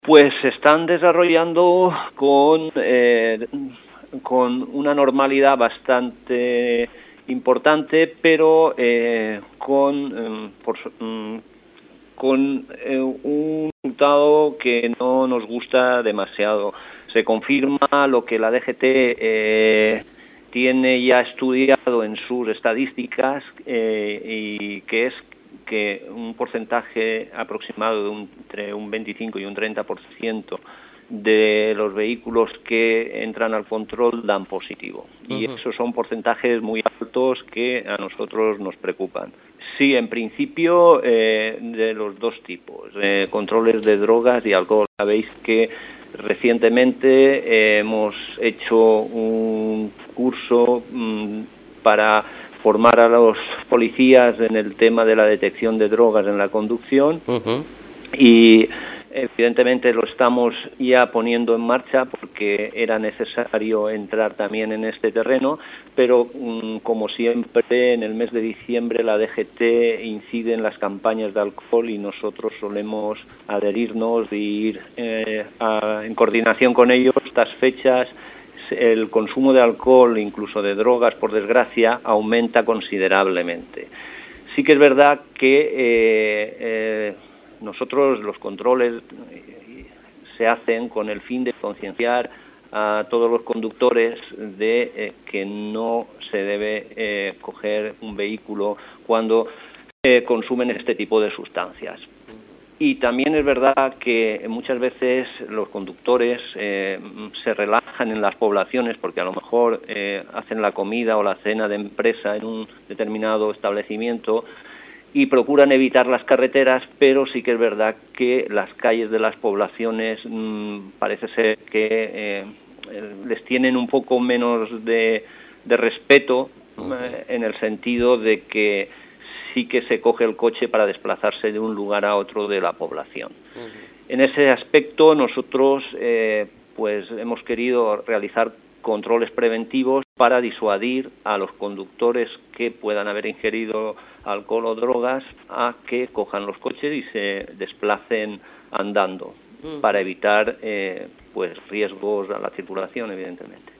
Pues se están desarrollando con una normalidad bastante importante, pero con un resultado que no nos gusta demasiado. Se confirma lo que la DGT tiene ya estudiado en sus estadísticas, y que es que un porcentaje aproximado de entre un 25 y un 30% de los vehículos que entran al control dan positivo. Y esos son porcentajes muy altos que a nosotros nos preocupan. Sí, en principio de los dos tipos, controles de drogas y alcohol. Sabéis que recientemente hemos hecho un curso para formar a los policías en el tema de la detección de drogas en la conducción, y evidentemente lo estamos ya poniendo en marcha porque era necesario entrar también en este terreno, pero como siempre en el mes de diciembre la DGT incide en las campañas de alcohol y nosotros solemos adherirnos y ir en coordinación con ellos. Estas fechas el consumo de alcohol, incluso de drogas, por desgracia, aumenta considerablemente. Sí que es verdad que nosotros los controles se hacen con el fin de concienciar a todos los conductores de que no se debe coger un vehículo cuando consumen este tipo de sustancias. Y también es verdad que muchas veces los conductores se relajan en las poblaciones porque a lo mejor hacen la comida o la cena de empresa en un determinado establecimiento y procuran evitar las carreteras, pero sí que es verdad que las calles de las poblaciones parece ser que les tienen un poco menos de respeto, en el sentido de que sí que se coge el coche para desplazarse de un lugar a otro de la población. En ese aspecto nosotros pues hemos querido realizar controles preventivos para disuadir a los conductores que puedan haber ingerido alcohol o drogas a que cojan los coches y se desplacen andando, para evitar pues riesgos a la circulación, evidentemente.